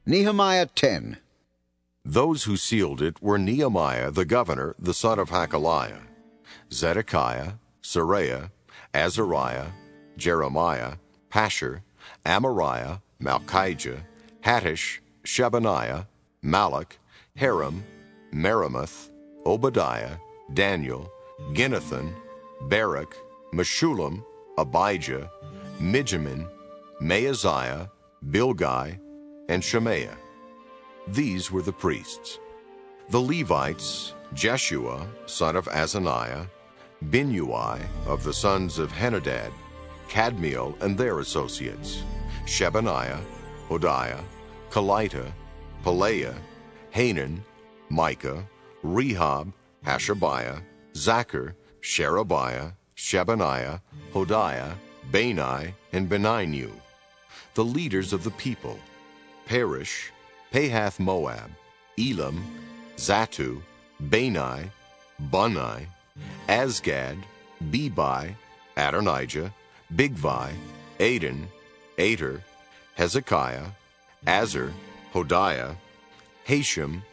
Nehemiah 10. Those who sealed it were Nehemiah the governor, the son of Hakaliah, Zedekiah, Seraiah, Azariah, Jeremiah, Pashur, Amariah, Malchijah, Hattush, Shebaniah, Malach, Haram, Meremoth, Obadiah, Daniel, Ginnathan, Barak, Meshullam, Abijah, Mijamin, Maaziah, Bilgai, and Shemaiah. These were the priests. The Levites, Jeshua, son of Azaniah, Binnui of the sons of Henadad, Kadmiel and their associates, Shebaniah, Hodiah, Kelita, Pelaiah, Hanan, Micah, Rehob, Hashabiah, Zachar, Sherebiah, Shebaniah, Hodiah, Bani, and Beninu. The leaders of the people, Perish, Pahath-Moab, Elam, Zatu, Bani, Bunni, Azgad, Bebai, Adonijah, Bigvai, Adin, Ater, Hezekiah, Azar, Hodiah, Hashem,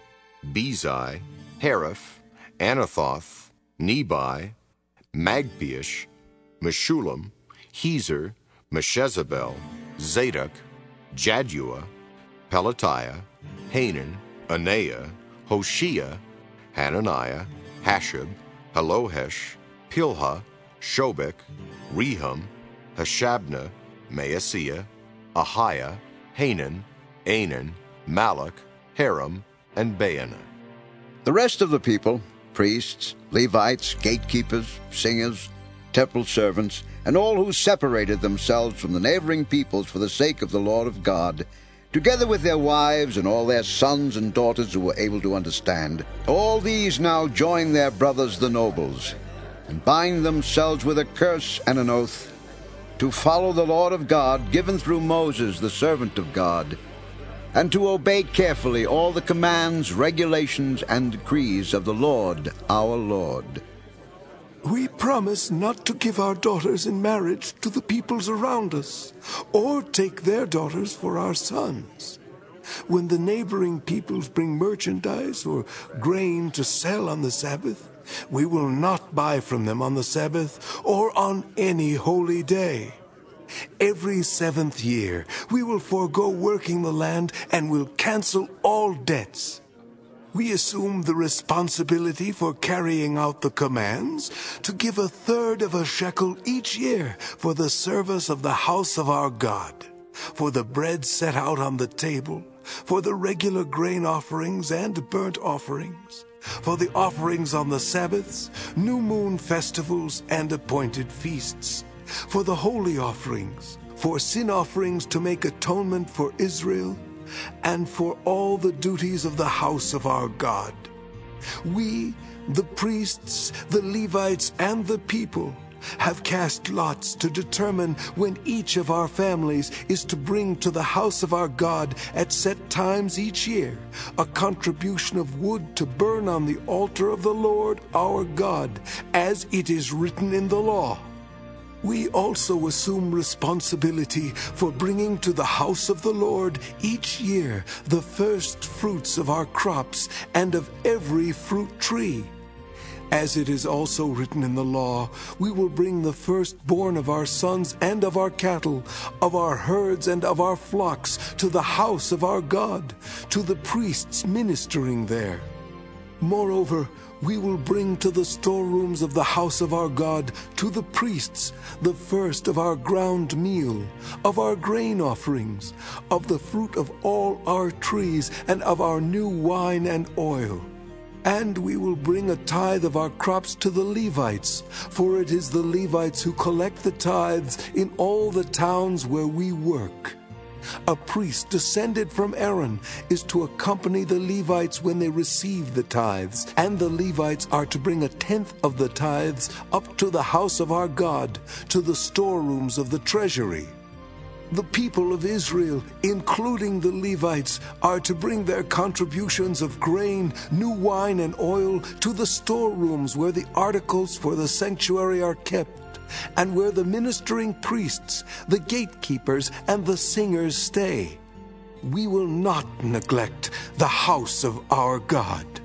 Bezai, Hariph, Anathoth, Nebai, Magpiash, Meshullam, Hezer, Meshezabel, Zadok, Jaddua, Pelatiah, Hanan, Anaiah, Hoshea, Hananiah, Hashab, Halohesh, Pilha, Shobek, Rehum, Hashabnah, Maaseiah, Ahiah, Hanan, Anan, Malach, Haram, and Baanah. The rest of the people, priests, Levites, gatekeepers, singers, temple servants, and all who separated themselves from the neighboring peoples for the sake of the Lord of God, together with their wives and all their sons and daughters who were able to understand, all these now join their brothers the nobles, and bind themselves with a curse and an oath, to follow the Lord of God given through Moses, the servant of God, and to obey carefully all the commands, regulations, and decrees of the Lord our Lord. We promise not to give our daughters in marriage to the peoples around us, or take their daughters for our sons. When the neighboring peoples bring merchandise or grain to sell on the Sabbath, we will not buy from them on the Sabbath or on any holy day. Every 7th year, we will forego working the land and will cancel all debts. We assume the responsibility for carrying out the commands to give 1/3 of a shekel each year for the service of the house of our God, for the bread set out on the table, for the regular grain offerings and burnt offerings, for the offerings on the Sabbaths, new moon festivals, and appointed feasts, for the holy offerings, for sin offerings to make atonement for Israel, and for all the duties of the house of our God. We, the priests, the Levites, and the people, have cast lots to determine when each of our families is to bring to the house of our God at set times each year a contribution of wood to burn on the altar of the Lord our God, as it is written in the law. We also assume responsibility for bringing to the house of the Lord each year the first fruits of our crops and of every fruit tree. As it is also written in the law, we will bring the firstborn of our sons and of our cattle, of our herds and of our flocks, to the house of our God, to the priests ministering there. Moreover, we will bring to the storerooms of the house of our God, to the priests, the first of our ground meal, of our grain offerings, of the fruit of all our trees, and of our new wine and oil. And we will bring a tithe of our crops to the Levites, for it is the Levites who collect the tithes in all the towns where we work. A priest descended from Aaron is to accompany the Levites when they receive the tithes, and the Levites are to bring 1/10 of the tithes up to the house of our God, to the storerooms of the treasury. The people of Israel, including the Levites, are to bring their contributions of grain, new wine, and oil to the storerooms where the articles for the sanctuary are kept, and where the ministering priests, the gatekeepers, and the singers stay. we will not neglect the house of our God.